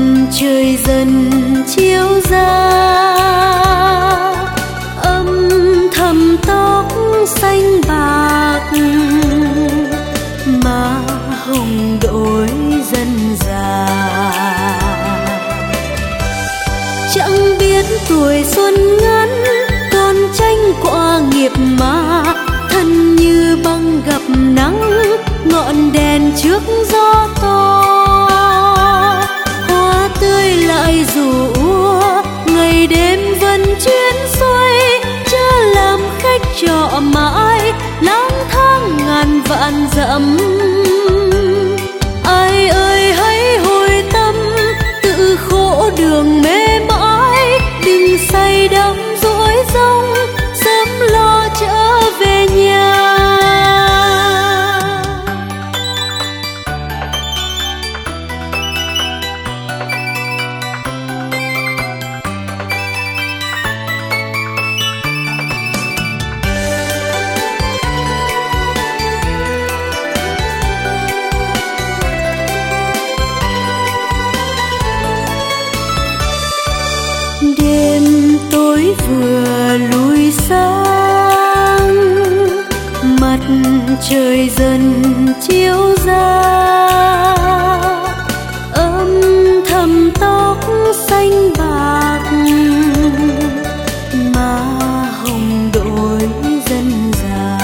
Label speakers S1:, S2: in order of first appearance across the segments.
S1: trời dần chiếu ra, âm thầm tóc xanh bạc má hồng đổi dần già. Chẳng biết tuổi xuân ngắn còn tranh qua nghiệp mà, thân như băng gặp nắng ngọn đèn trước gió to. Hoa tươi lại rủ ngày đêm vẫn chuyến xuôi, chớ làm khách trọ mãi lang thang ngàn vạn dặm. Ai ơi hãy hồi tâm, tự khổ đường mê mãi, đừng say đắm dối rong, sớm lo trở về nhà. Đêm tối vừa lùi sáng, mặt trời dần chiếu ra, âm thầm tóc xanh bạc má hồng đổi dần già.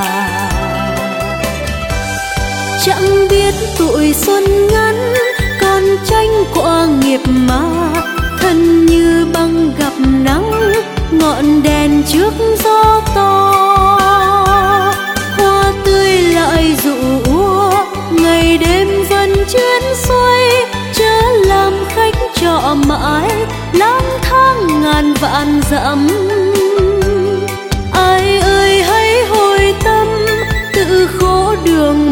S1: Chẳng biết tuổi xuân ngắn còn tranh qua nghiệp mà, thân như băng gặp nắng ngọn đèn trước gió to. Hoa tươi lại rủ ngày đêm vẫn chuyến xuôi, chớ làm khách trọ mãi lang thang ngàn vạn dặm. Ai ơi hãy hồi tâm, tự khổ đường